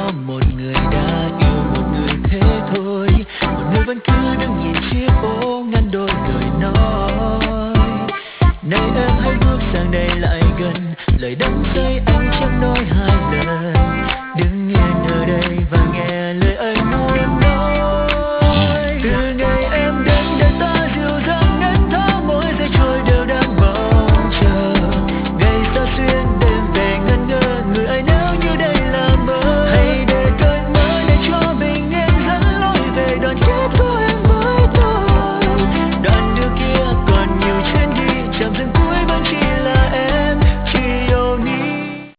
có một người đã yêu một người thế thôi, một người vẫn cứ đứng nhìn chiếc phố ngăn đôi lời nói. Này em hãy bước sang đây lại gần, lời đắm say anh chẳng nói hai lời.